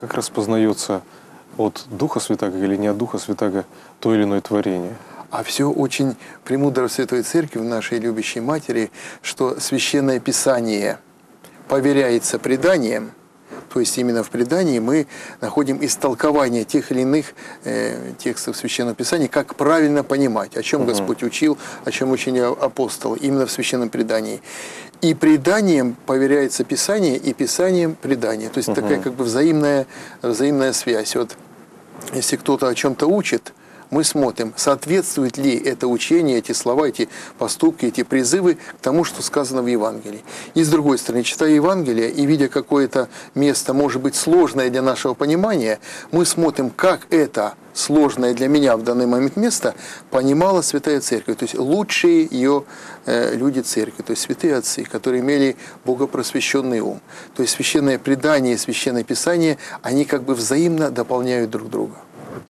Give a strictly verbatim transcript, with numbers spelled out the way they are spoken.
Как распознается от Духа Святаго или не от Духа Святаго то или иное творение? А все очень премудро в Святой Церкви, в нашей любящей Матери, что Священное Писание поверяется преданием, то есть именно в предании мы находим истолкование тех или иных э, текстов Священного Писания, как правильно понимать, о чем угу. Господь учил, о чем учили апостолы, именно в Священном предании. И преданием поверяется Писание, и Писанием предание. То есть угу. такая как бы взаимная, взаимная связь. Вот если кто-то о чем-то учит, мы смотрим, соответствует ли это учение, эти слова, эти поступки, эти призывы к тому, что сказано в Евангелии. И с другой стороны, читая Евангелие и видя какое-то место, может быть, сложное для нашего понимания, мы смотрим, как это сложное для меня в данный момент место понимала Святая Церковь. То есть лучшие ее э, люди Церкви, то есть святые отцы, которые имели богопросвященный ум. То есть священное предание и священное Писание, они как бы взаимно дополняют друг друга.